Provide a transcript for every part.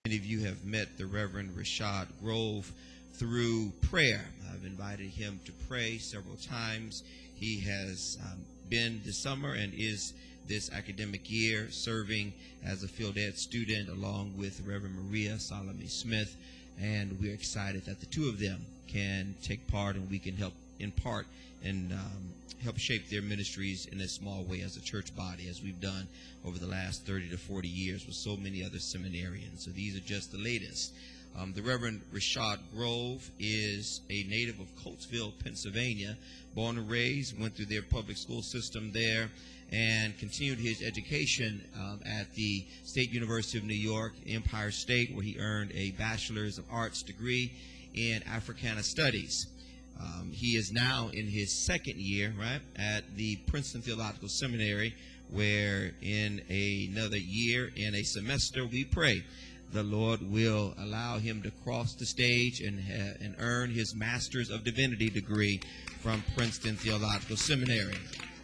Many of you have met the Reverend Rashad Grove through prayer. I've invited him to pray several times. He has been this summer and is this academic year serving as a field ed student along with Reverend Maria Salome Smith, and we're excited that the two of them can take part and we can help in part and help shape their ministries in a small way as a church body, as we've done over the last 30 to 40 years with so many other seminarians. So these are just the latest. The Reverend Rashad Grove is a native of Coatesville, Pennsylvania, born and raised, went through their public school system there, and continued his education at the State University of New York, Empire State, where he earned a Bachelor's of Arts degree in Africana Studies. He is now in his second year, right, at the Princeton Theological Seminary, where in another year, in a semester, we pray the Lord will allow him to cross the stage and earn his Master's of Divinity degree from Princeton Theological Seminary.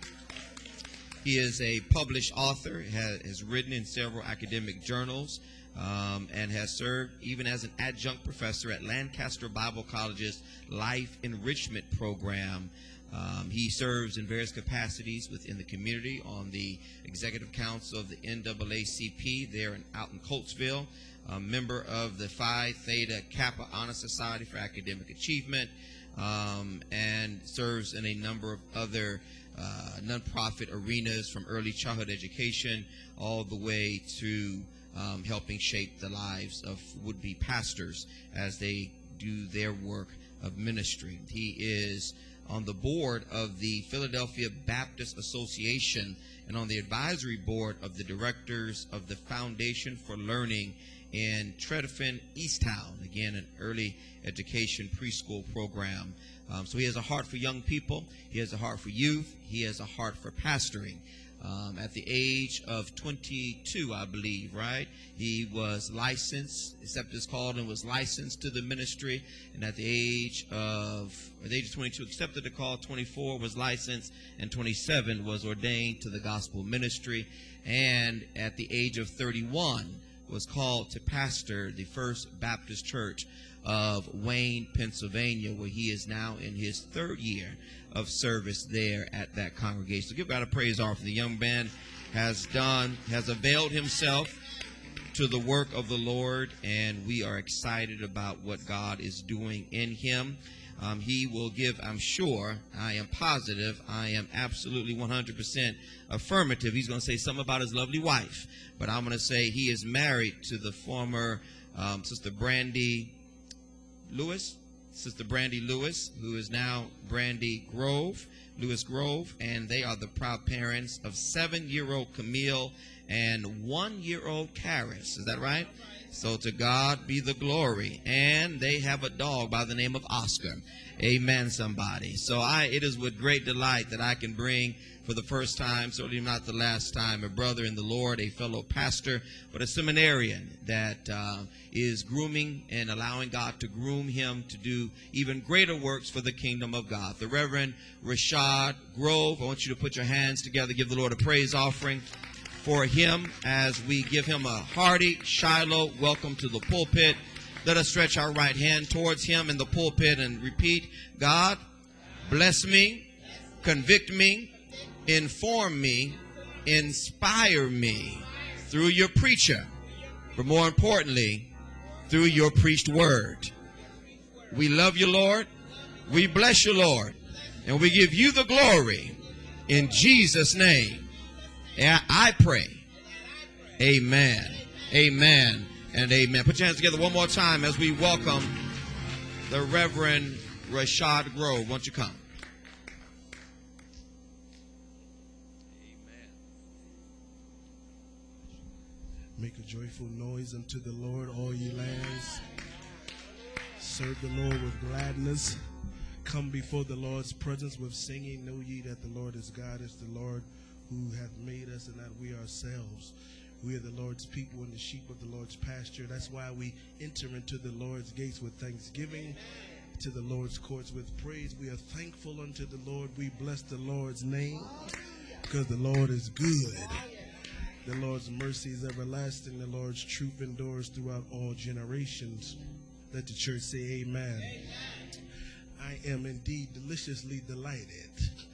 He is a published author, has written in several academic journals, and has served even as an adjunct professor at Lancaster Bible College's Life Enrichment Program. He serves in various capacities within the community on the Executive Council of the NAACP there out in Coatesville, a member of the Phi Theta Kappa Honor Society for Academic Achievement, and serves in a number of other nonprofit arenas, from early childhood education all the way to helping shape the lives of would-be pastors as they do their work of ministry. He is on the board of the Philadelphia Baptist Association and on the advisory board of the directors of the Foundation for Learning in Tredeffen, Easttown, again, an early education preschool program. So he has a heart for young people. He has a heart for youth. He has a heart for pastoring. At the age of 22, I believe, right, he was licensed, accepted his call, and was licensed to the ministry. And at the age of 22, accepted the call. 24 was licensed, and 27 was ordained to the gospel ministry. And at the age of 31, was called to pastor the First Baptist Church of Wayne, Pennsylvania, where he is now in his third year of service there at that congregation. So give God a praise offering. The young man has availed himself to the work of the Lord, and we are excited about what God is doing in him. He will give, I'm sure, I am positive, I am absolutely 100% affirmative. He's going to say something about his lovely wife, but I'm going to say he is married to the former Sister Brandy Lewis, who is now Brandy Lewis Grove, and they are the proud parents of 7-year-old Camille and 1-year-old Karis. Is that right? So to God be the glory. And they have a dog by the name of Oscar. Amen, somebody. So it is with great delight that I can bring for the first time, certainly not the last time, a brother in the Lord, a fellow pastor, but a seminarian that is grooming and allowing God to groom him to do even greater works for the kingdom of God. The Reverend Rashad Grove, I want you to put your hands together, give the Lord a praise offering for him as we give him a hearty Shiloh welcome to the pulpit. Let us stretch our right hand towards him in the pulpit and repeat, God, bless me, convict me, inform me, inspire me through your preacher, but more importantly, through your preached word. We love you, Lord. We bless you, Lord. And we give you the glory in Jesus' name. I pray. Amen. Amen. And amen. Put your hands together one more time as we welcome the Reverend Rashad Grove. Won't you come? Amen. Make a joyful noise unto the Lord, all ye lands. Serve the Lord with gladness. Come before the Lord's presence with singing. Know ye that the Lord is God, is the Lord who hath made us, and that we ourselves. We are the Lord's people and the sheep of the Lord's pasture. That's why we enter into the Lord's gates with thanksgiving, to the Lord's courts with praise. We are thankful unto the Lord. We bless the Lord's name because the Lord is good The Lord's mercy is everlasting. The Lord's truth endures throughout all generations. Let the church say amen. Amen. I am indeed deliciously delighted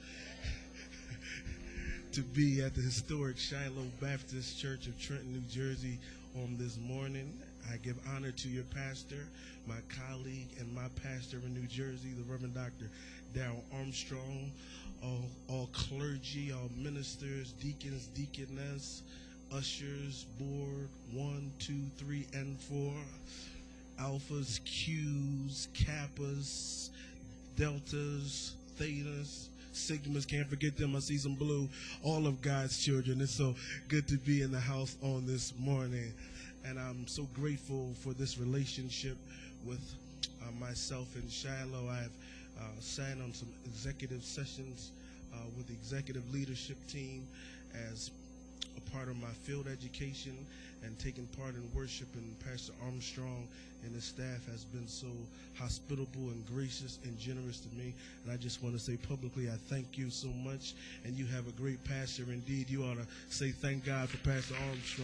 to be at the historic Shiloh Baptist Church of Trenton, New Jersey on this morning. I give honor to your pastor, my colleague, and my pastor in New Jersey, the Reverend Dr. Darrell Armstrong, all clergy, all ministers, deacons, deaconess, ushers, board 1, 2, 3, and 4, alphas, Qs, kappas, deltas, thetas, sigmas, can't forget them. I see some blue. All of God's children. It's so good to be in the house on this morning. And I'm so grateful for this relationship with myself and Shiloh. I've sat on some executive sessions with the executive leadership team as a part of my field education and taking part in worship, and Pastor Armstrong and his staff has been so hospitable and gracious and generous to me. And I just want to say publicly, I thank you so much, and you have a great pastor. Indeed, you ought to say thank God for Pastor Armstrong.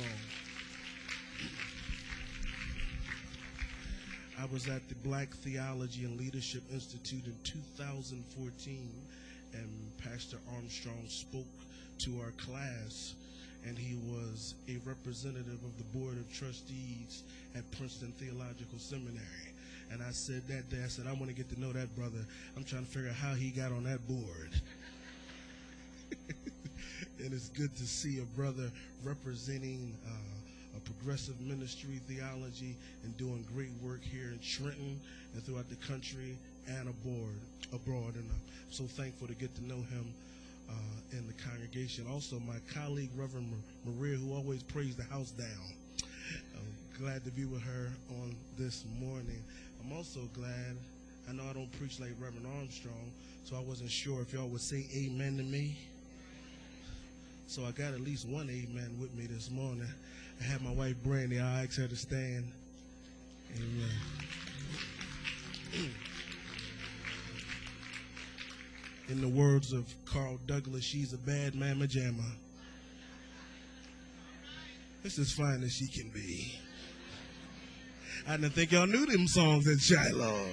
I was at the Black Theology and Leadership Institute in 2014, and Pastor Armstrong spoke to our class, and he was a representative of the Board of Trustees at Princeton Theological Seminary. And I said that day, I said, I want to get to know that brother. I'm trying to figure out how he got on that board. And it's good to see a brother representing a progressive ministry, theology, and doing great work here in Trenton and throughout the country and abroad. And I'm so thankful to get to know him in the congregation. Also, my colleague, Reverend Maria, who always prays the house down. I'm glad to be with her on this morning. I'm also glad, I know I don't preach like Reverend Armstrong, so I wasn't sure if y'all would say amen to me. So I got at least one amen with me this morning. I had my wife Brandy, I asked her to stand. Amen. In the words of Carl Douglas, she's a bad mamma jamma. It's as fine as she can be. I didn't think y'all knew them songs at Shiloh.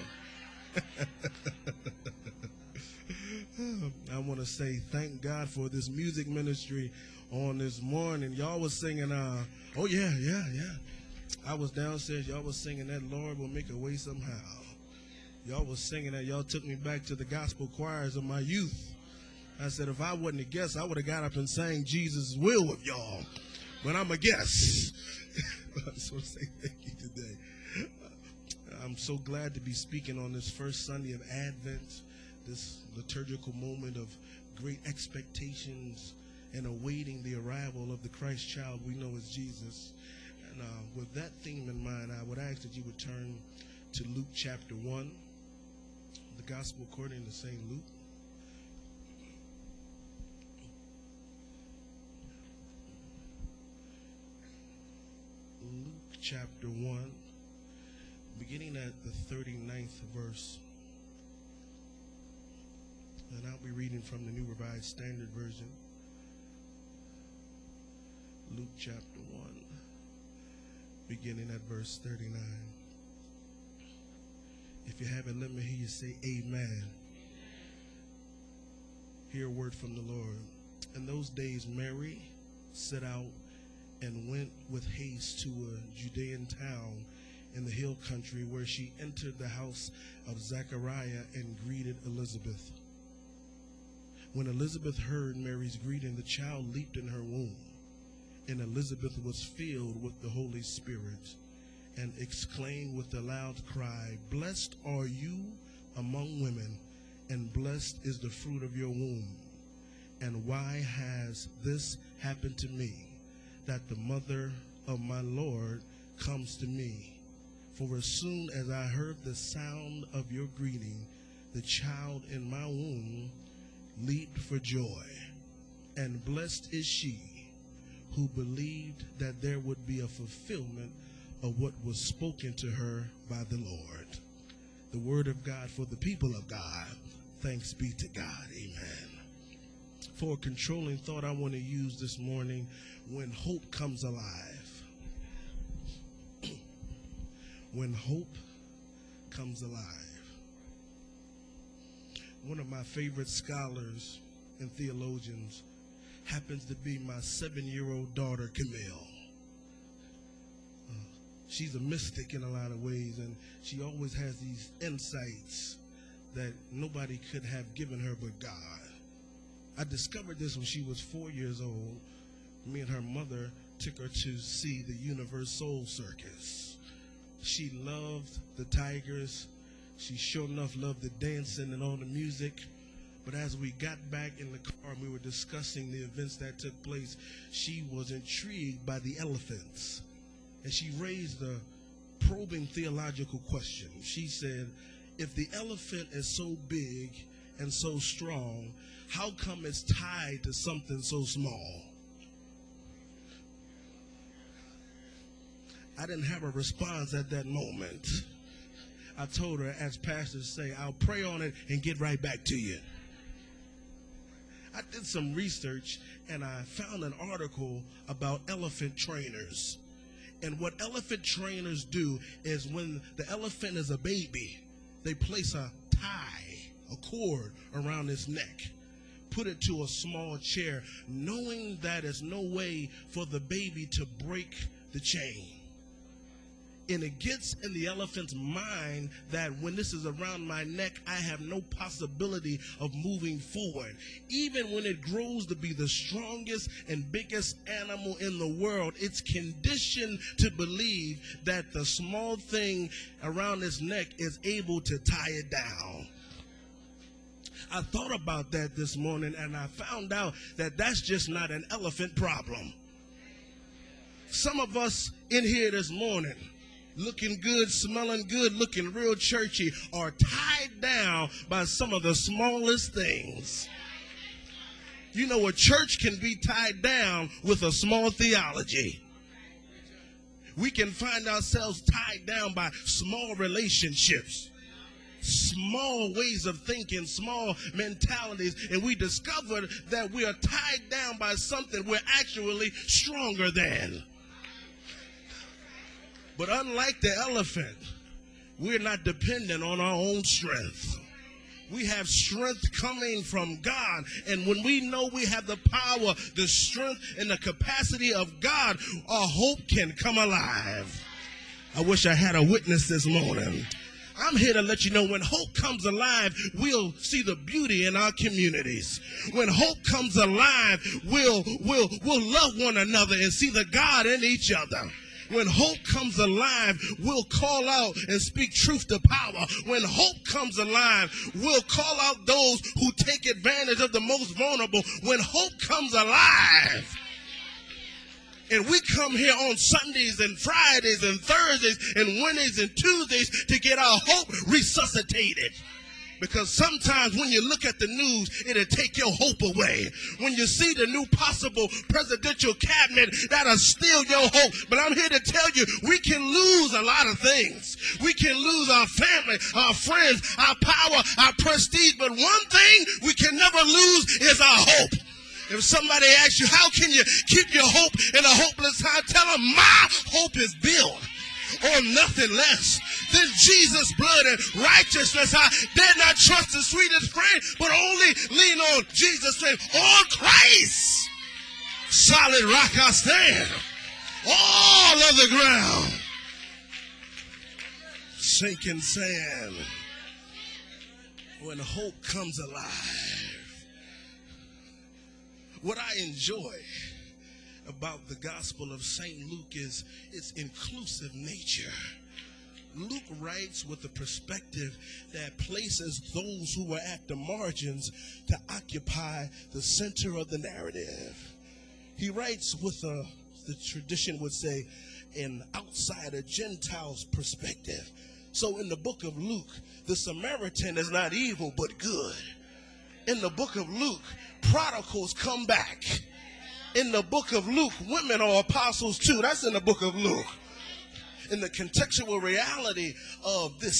I want to say thank God for this music ministry on this morning. Y'all was singing, oh yeah. I was downstairs, y'all was singing that Lord will make a way somehow. Y'all was singing that. Y'all took me back to the gospel choirs of my youth. I said, if I wasn't a guest, I would have got up and sang Jesus' will with y'all. But I'm a guest. I just want to say thank you today. I'm so glad to be speaking on this first Sunday of Advent, this liturgical moment of great expectations and awaiting the arrival of the Christ child we know as Jesus. And with that theme in mind, I would ask that you would turn to Luke chapter 1. The Gospel according to St. Luke. Luke chapter 1, beginning at the 39th verse. And I'll be reading from the New Revised Standard Version. Luke chapter 1, beginning at verse 39. If you have it, let me hear you say amen. Hear a word from the Lord. In those days, Mary set out and went with haste to a Judean town in the hill country, where she entered the house of Zechariah and greeted Elizabeth. When Elizabeth heard Mary's greeting, the child leaped in her womb, and Elizabeth was filled with the Holy Spirit and exclaimed with a loud cry, "Blessed are you among women, and blessed is the fruit of your womb. And why has this happened to me, that the mother of my Lord comes to me? For as soon as I heard the sound of your greeting, the child in my womb leaped for joy. And blessed is she who believed that there would be a fulfillment of what was spoken to her by the Lord." The word of God for the people of God. Thanks be to God. Amen. for a controlling thought I want to use this morning: when hope comes alive. When hope comes alive. One of my favorite scholars and theologians happens to be my 7-year-old daughter, Camille. She's a mystic in a lot of ways, and she always has these insights that nobody could have given her but God. I discovered this when she was 4 years old. Me and her mother took her to see the Universal Circus. She loved the tigers. She sure enough loved the dancing and all the music. But as we got back in the car and we were discussing the events that took place, she was intrigued by the elephants. And she raised a probing theological question. She said, if the elephant is so big and so strong, how come it's tied to something so small? I didn't have a response at that moment. I told her, as pastors say, I'll pray on it and get right back to you. I did some research and I found an article about elephant trainers. And what elephant trainers do is when the elephant is a baby, they place a tie, a cord around its neck, put it to a small chair, knowing that there's no way for the baby to break the chain. And it gets in the elephant's mind that when this is around my neck, I have no possibility of moving forward. Even when it grows to be the strongest and biggest animal in the world, it's conditioned to believe that the small thing around its neck is able to tie it down. I thought about that this morning, and I found out that that's just not an elephant problem. Some of us in here this morning, looking good, smelling good, looking real churchy, are tied down by some of the smallest things. You know, a church can be tied down with a small theology. We can find ourselves tied down by small relationships, small ways of thinking, small mentalities, and we discovered that we are tied down by something we're actually stronger than. But unlike the elephant, we're not dependent on our own strength. We have strength coming from God. And when we know we have the power, the strength, and the capacity of God, our hope can come alive. I wish I had a witness this morning. I'm here to let you know when hope comes alive, we'll see the beauty in our communities. When hope comes alive, we'll love one another and see the God in each other. When hope comes alive, we'll call out and speak truth to power. When hope comes alive, we'll call out those who take advantage of the most vulnerable. When hope comes alive, and we come here on Sundays and Fridays and Thursdays and Wednesdays and Tuesdays to get our hope resuscitated. Because sometimes when you look at the news, it'll take your hope away. When you see the new possible presidential cabinet, that'll steal your hope. But I'm here to tell you, we can lose a lot of things. We can lose our family, our friends, our power, our prestige. But one thing we can never lose is our hope. If somebody asks you, how can you keep your hope in a hopeless time? Tell them, my hope is built on nothing less than Jesus' blood and righteousness. I dare not trust the sweetest friend, but only lean on Jesus' name. On Christ, solid rock I stand. All of the ground, sinking sand. When hope comes alive, what I enjoy about the Gospel of St. Luke is its inclusive nature. Luke writes with a perspective that places those who were at the margins to occupy the center of the narrative. He writes with the tradition would say, an outsider, Gentile's perspective. So in the book of Luke, the Samaritan is not evil but good. In the book of Luke, prodigals come back. In the book of Luke, women are apostles too. That's in the book of Luke. In the contextual reality of this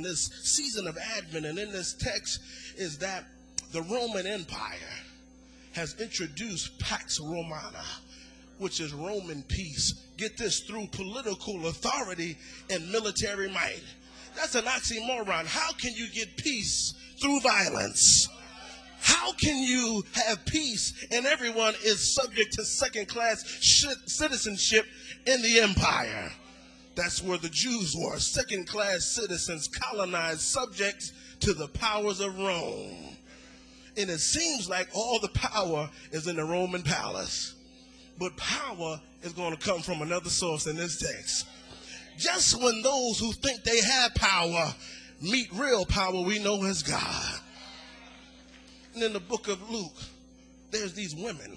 season of Advent, and in this text is that the Roman Empire has introduced Pax Romana, which is Roman peace. Get this, through political authority and military might. That's an oxymoron. How can you get peace through violence? How can you have peace and everyone is subject to second-class citizenship in the empire? That's where the Jews were, second-class citizens, colonized, subjects to the powers of Rome. And it seems like all the power is in the Roman palace. But power is going to come from another source in this text. Just when those who think they have power meet real power, we know as God. And in the book of Luke, there's these women.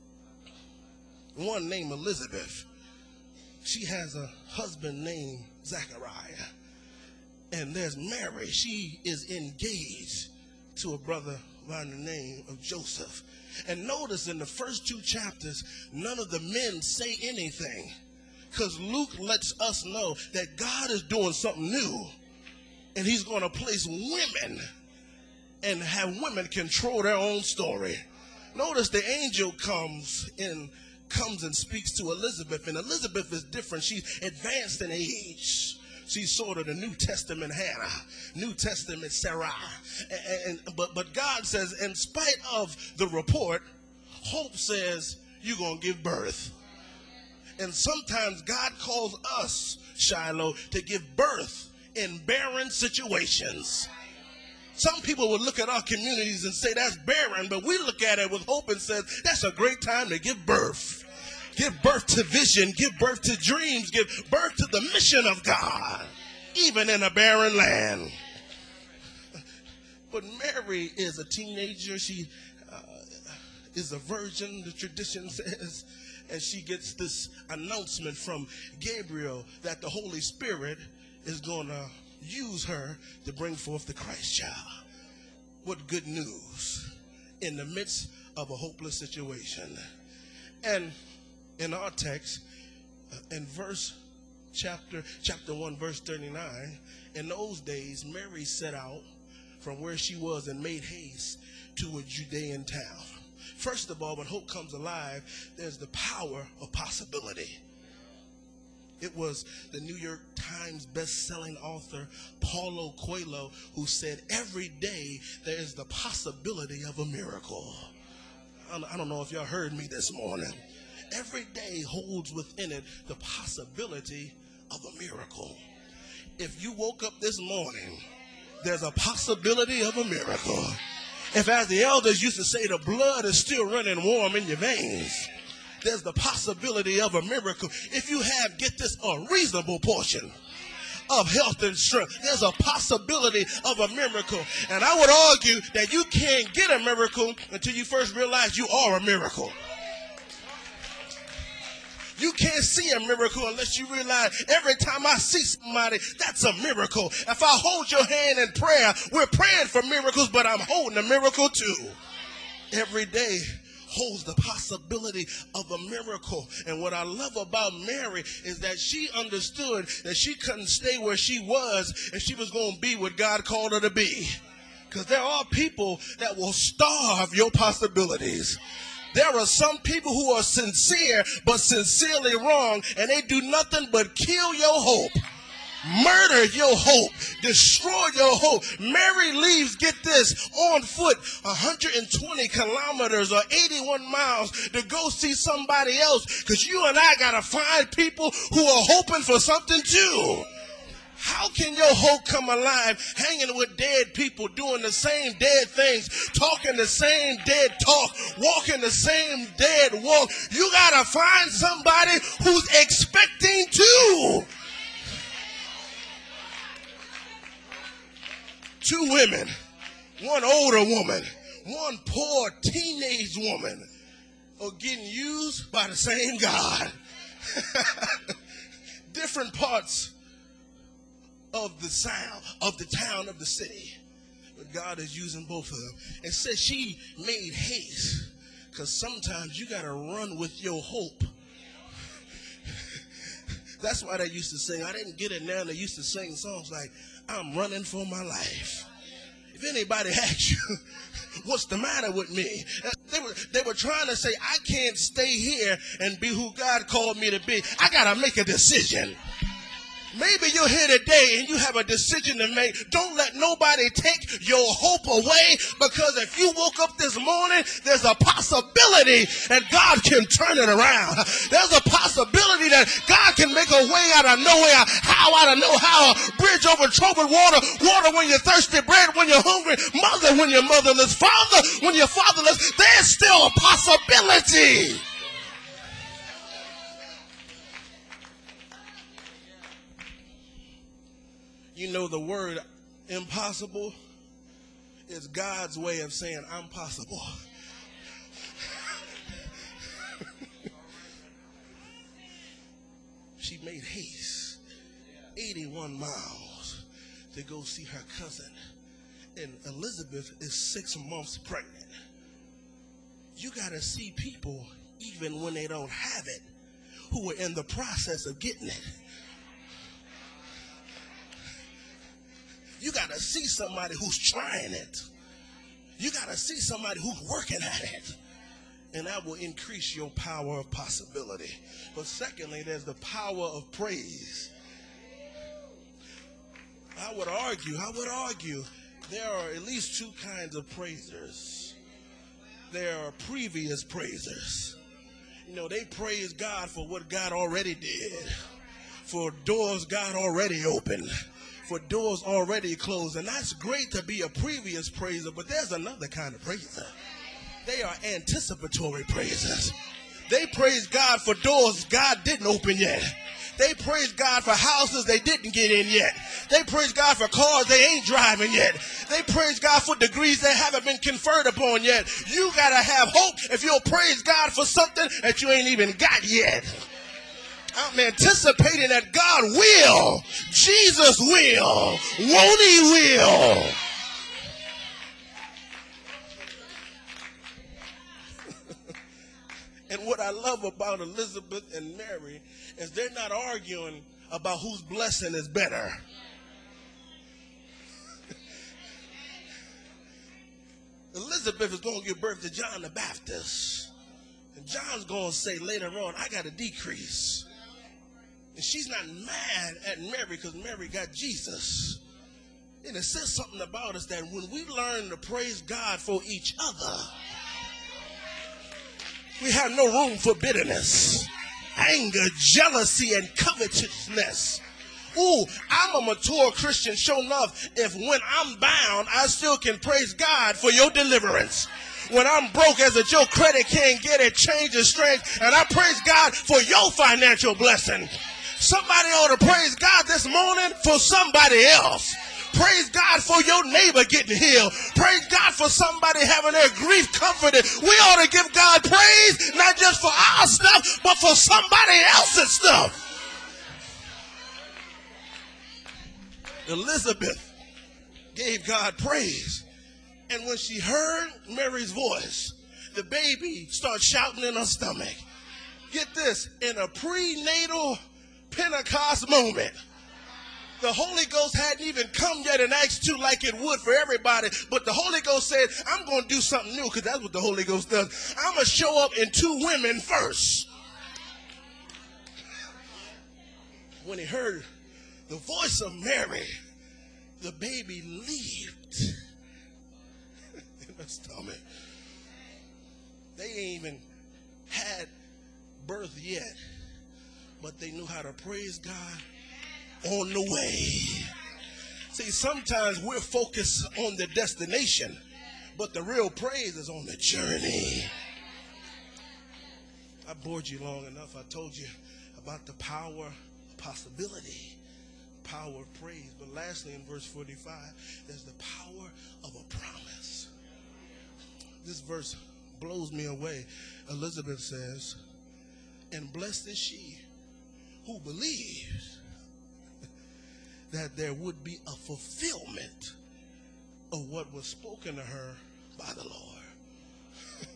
One named Elizabeth. She has a husband named Zachariah. And there's Mary. She is engaged to a brother by the name of Joseph. And notice in the first 2 chapters, none of the men say anything. Because Luke lets us know that God is doing something new. And he's going to place women and have women control their own story. Notice the angel comes and speaks to Elizabeth. And Elizabeth is different. She's advanced in age. She's sort of the New Testament Hannah, New Testament Sarah. But God says, in spite of the report, hope says you're going to give birth. And sometimes God calls us, Shiloh, to give birth in barren situations. Some people would look at our communities and say that's barren, but we look at it with hope and says that's a great time to give birth. Give birth to vision, give birth to dreams, give birth to the mission of God, even in a barren land. But Mary is a teenager. She is a virgin, the tradition says, and she gets this announcement from Gabriel that the Holy Spirit is going to use her to bring forth the Christ child. What good news in the midst of a hopeless situation. And in our text, in chapter 1, verse 39, in those days, Mary set out from where she was and made haste to a Judean town. First of all, when hope comes alive, there's the power of possibility. It was the New York Times best-selling author Paulo Coelho who said, every day there is the possibility of a miracle. I don't know if y'all heard me this morning. Every day holds within it the possibility of a miracle. If you woke up this morning, there's a possibility of a miracle. If, as the elders used to say, the blood is still running warm in your veins, there's the possibility of a miracle. If you have, get this, a reasonable portion of health and strength, there's a possibility of a miracle. And I would argue that you can't get a miracle until you first realize you are a miracle. You can't see a miracle unless you realize every time I see somebody, that's a miracle. If I hold your hand in prayer, we're praying for miracles, but I'm holding a miracle too. Every day holds the possibility of a miracle. And what I love about Mary is that she understood that she couldn't stay where she was and she was going to be what God called her to be. Because there are people that will starve your possibilities. There are some people who are sincere but sincerely wrong, and they do nothing but kill your hope, murder your hope, destroy your hope. Mary leaves, get this, on foot 120 kilometers or 81 miles to go see somebody else, because you and I got to find people who are hoping for something too. How can your hope come alive hanging with dead people, doing the same dead things, talking the same dead talk, walking the same dead walk? You got to find somebody who's expecting too. 2 women, one older woman, one poor teenage woman are getting used by the same God. Different parts of the sound of the town, of the city, but God is using both of them. And says she made haste, because sometimes you got to run with your hope. That's why they used to sing, I didn't get it now, they used to sing songs like, I'm running for my life. If anybody asks you, what's the matter with me? They were trying to say, I can't stay here and be who God called me to be. I got to make a decision. Maybe you're here today and you have a decision to make. Don't let nobody take your hope away, because if you woke up this morning, there's a possibility that God can turn it around. There's a possibility that God can make a way out of nowhere. How out of no how? A bridge over troubled water. Water when you're thirsty, bread when you're hungry, mother when you're motherless, father when you're fatherless. There's still a possibility. You know, the word impossible is God's way of saying I'm possible. She made haste 81 miles to go see her cousin. And Elizabeth is 6 months pregnant. You got to see people, even when they don't have it, who are in the process of getting it. You got to see somebody who's trying it. You got to see somebody who's working at it. And that will increase your power of possibility. But secondly, there's the power of praise. I would argue there are at least two kinds of praisers. There are previous praisers. You know, they praise God for what God already did, for doors God already opened, for doors already closed. And that's great to be a previous praiser, but there's another kind of praiser. They are anticipatory praisers. They praise God for doors God didn't open yet. They praise God for houses they didn't get in yet. They praise God for cars they ain't driving yet. They praise God for degrees that haven't been conferred upon yet. You got to have hope if you'll praise God for something that you ain't even got yet. I'm anticipating that God will. Jesus will. Won't he will. And what I love about Elizabeth and Mary is they're not arguing about whose blessing is better. Elizabeth is going to give birth to John the Baptist. And John's going to say later on, I got to decrease. And she's not mad at Mary because Mary got Jesus. And it says something about us that when we learn to praise God for each other, we have no room for bitterness, anger, jealousy, and covetousness. Ooh, I'm a mature Christian, sure enough. If when I'm bound, I still can praise God for your deliverance. When I'm broke as your credit can't get it, change of strength, and I praise God for your financial blessing. Somebody ought to praise God this morning for somebody else. Praise God for your neighbor getting healed. Praise God for somebody having their grief comforted. We ought to give God praise, not just for our stuff, but for somebody else's stuff. Elizabeth gave God praise. And when she heard Mary's voice, the baby started shouting in her stomach. Get this, in a prenatal Pentecost moment. The Holy Ghost hadn't even come yet in Acts 2 like it would for everybody. But the Holy Ghost said, I'm going to do something new, because that's what the Holy Ghost does. I'm going to show up in two women first. When he heard the voice of Mary, the baby leaped in her stomach. They ain't even had birth yet, but they knew how to praise God on the way. See, sometimes we're focused on the destination, but the real praise is on the journey. I bored you long enough. I told you about the power of possibility, power of praise. But lastly, in verse 45, there's the power of a promise. This verse blows me away. Elizabeth says, and blessed is she who believes that there would be a fulfillment of what was spoken to her by the Lord.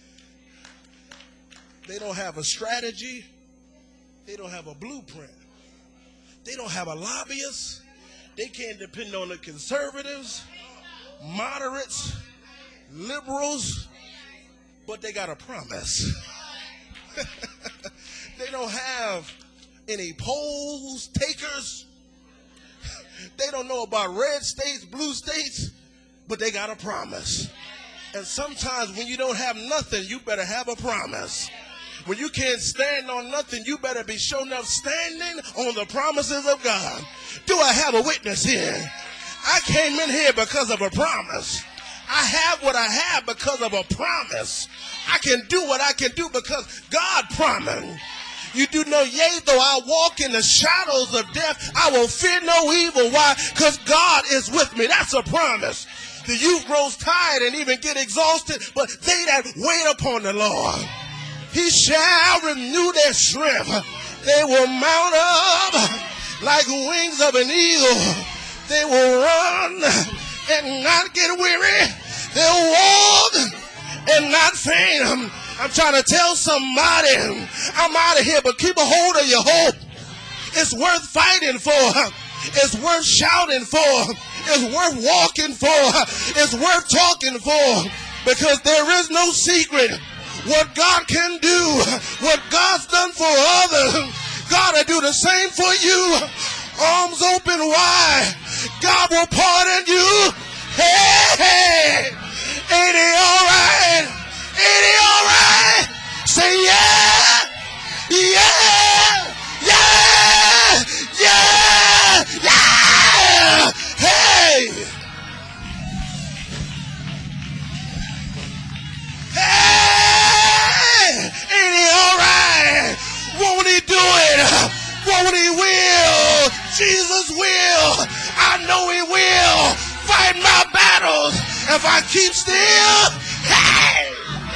They don't have a strategy. They don't have a blueprint. They don't have a lobbyist. They can't depend on the conservatives. moderates, liberals, but they got a promise. They don't have any polls takers. They don't know about red states, blue states, but they got a promise. And sometimes when you don't have nothing, you better have a promise. When you can't stand on nothing, you better be showing up standing on the promises of God. Do I have a witness here? I came in here because of a promise. I have what I have because of a promise. I can do what I can do because God promised. You do know, yea, though I walk in the shadows of death, I will fear no evil. Why? Because God is with me. That's a promise. The youth grows tired and even get exhausted, but they that wait upon the Lord, he shall renew their strength. They will mount up like wings of an eagle. They will run and not get weary. They'll walk and not faint. I'm trying to tell somebody, I'm out of here, but keep a hold of your hope. It's worth fighting for. It's worth shouting for. It's worth walking for. It's worth talking for. Because there is no secret. What God can do, what God's done for others, God will do the same for you. Arms open wide. God will pardon you. Hey, hey. Ain't he all right? Ain't he all right? Say yeah. Yeah. Yeah. Yeah. Yeah. Hey. Hey. Ain't he all right? Won't he do it? Won't he will? Jesus will. I know he will. Fight my battles if I keep still. Hey!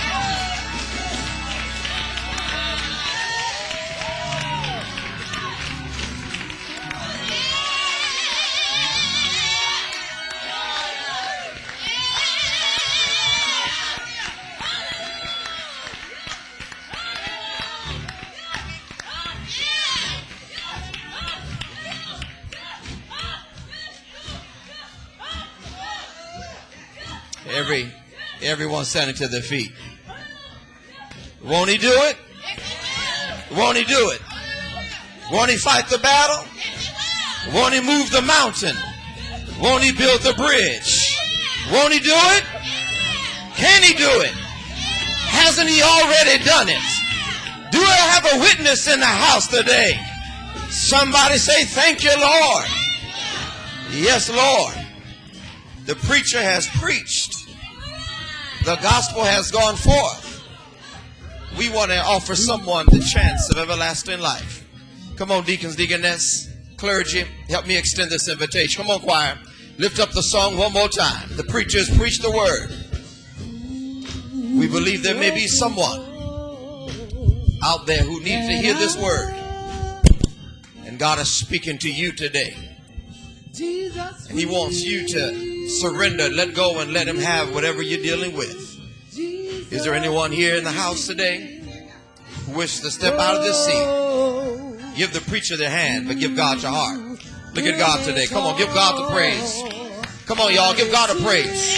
Everyone standing to their feet. Won't he do it? Won't he do it? Won't he fight the battle? Won't he move the mountain? Won't he build the bridge? Won't he do it? Can he do it? Hasn't he already done it? Do I have a witness in the house today? Somebody say, thank you, Lord. Yes, Lord. The preacher has preached. The gospel has gone forth. We want to offer someone the chance of everlasting life. Come on, deacons, deaconess, clergy, help me extend this invitation. Come on, choir. Lift up the song one more time. The preacher has preached the word. We believe there may be someone out there who needs to hear this word. And God is speaking to you today. And he wants you to surrender, let go, and let him have whatever you're dealing with. Is there anyone here in the house today who wishes to step out of this seat? Give the preacher their hand, but give God your heart. Look at God today. Come on, give God the praise. Come on, y'all, give God a praise.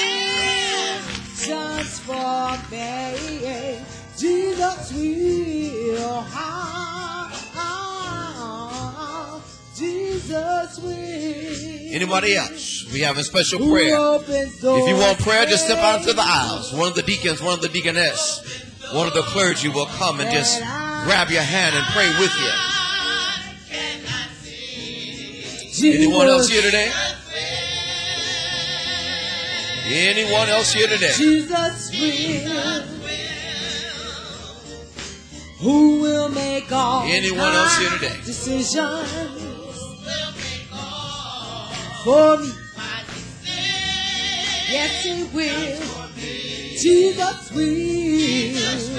Just for me, Jesus will. Jesus will. Anybody else? We have a special prayer. If you want prayer, just step out into the aisles. One of the deacons, one of the deaconess, one of the clergy will come and just grab your hand and pray with you. Anyone else here today? Anyone else here today? Jesus will. Who will make all Anyone else here today? Decisions for me. Yes, he will. Jesus will.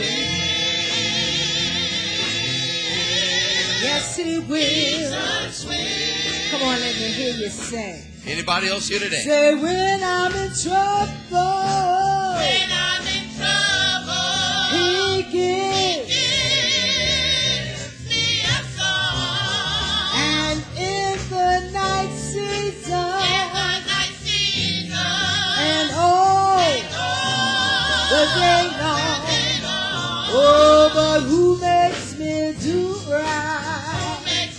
Yes, he will. Come on, let me hear you say. Anybody else here today? Say, when I'm in trouble. When I'm in trouble. He gives me a song. And in the night season. In the night season. And day long. Oh, but who makes me do right?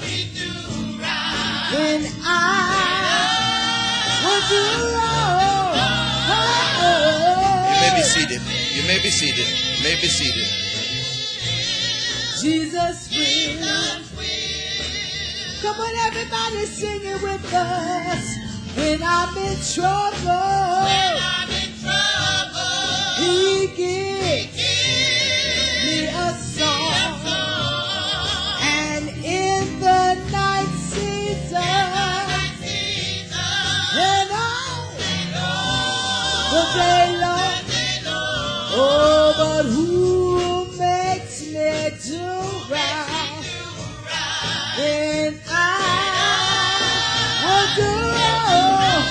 When I would do wrong. You may be seated. You may be seated. You may be seated. Jesus will. Come on, everybody, sing it with us. When I'm in trouble, He gives me a song. And in the night season, and all the day long. Oh, but who makes me do right when I do wrong?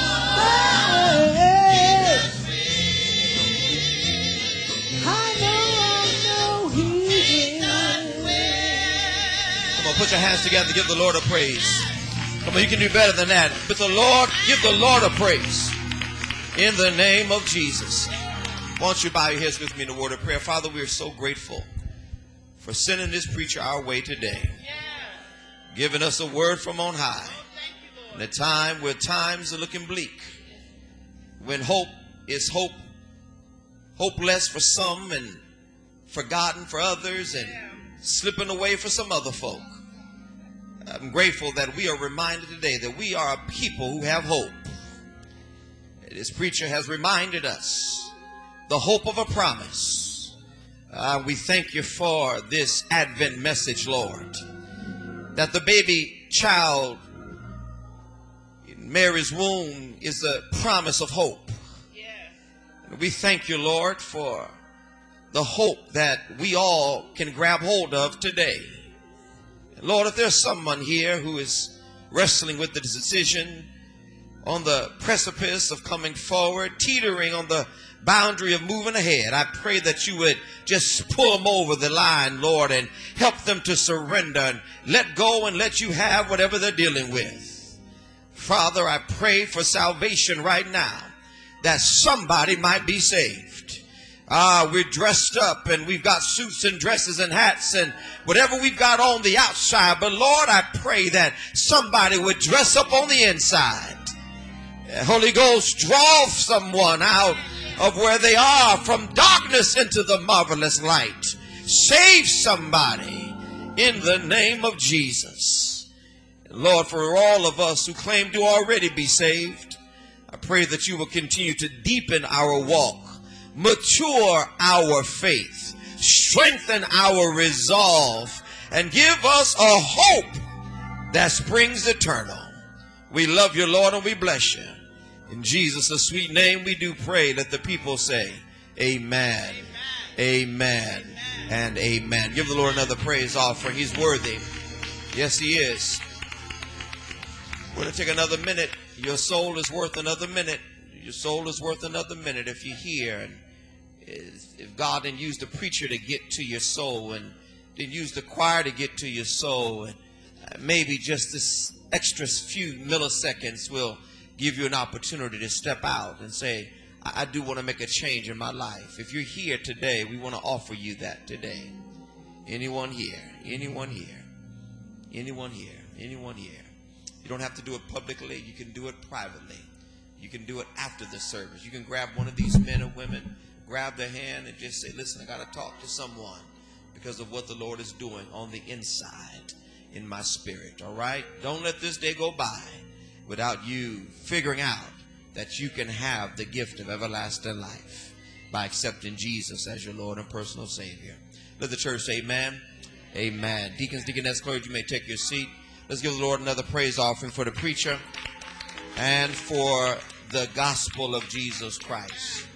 I know He will. Come on, put your hands together. Give the Lord a praise. Come on, you can do better than that. But the Lord, give the Lord a praise. In the name of Jesus. Why don't you bow your heads with me in a word of prayer? Father, we are so grateful for sending this preacher our way today. Giving us a word from on high. In a time where times are looking bleak. When hope is hopeless for some and forgotten for others and slipping away for some other folk. I'm grateful that we are reminded today that we are a people who have hope. This preacher has reminded us the hope of a promise. We thank you for this Advent message, Lord, that the baby child in Mary's womb is a promise of hope. And we thank you, Lord, for the hope that we all can grab hold of today. And Lord, if there's someone here who is wrestling with the decision, on the precipice of coming forward, teetering on the boundary of moving ahead, I pray that you would just pull them over the line, Lord, and help them to surrender and let go and let you have whatever they're dealing with. Father, I pray for salvation right now, that somebody might be saved. We're dressed up and we've got suits and dresses and hats and whatever we've got on the outside. But Lord, I pray that somebody would dress up on the inside. Holy Ghost, draw someone out of where they are from darkness into the marvelous light. Save somebody in the name of Jesus. Lord, for all of us who claim to already be saved, I pray that you will continue to deepen our walk, mature our faith, strengthen our resolve, and give us a hope that springs eternal. We love you, Lord, and we bless you. In Jesus' sweet name we do pray. Let the people say amen, amen, and amen. Give the Lord another praise offering. He's worthy. Yes, he is. We're going to take another minute. Your soul is worth another minute. Your soul is worth another minute. If you're here and if God didn't use the preacher to get to your soul and didn't use the choir to get to your soul, and maybe just this extra few milliseconds will give you an opportunity to step out and say, I do want to make a change in my life. If you're here today, we want to offer you that today. Anyone here? Anyone here? Anyone here? Anyone here? You don't have to do it publicly. You can do it privately. You can do it after the service. You can grab one of these men or women, grab their hand and just say, listen, I got to talk to someone because of what the Lord is doing on the inside in my spirit. All right? Don't let this day go by without you figuring out that you can have the gift of everlasting life by accepting Jesus as your Lord and personal Savior. Let the church say amen. Amen. Deacons, deaconess, clergy, you may take your seat. Let's give the Lord another praise offering for the preacher and for the gospel of Jesus Christ.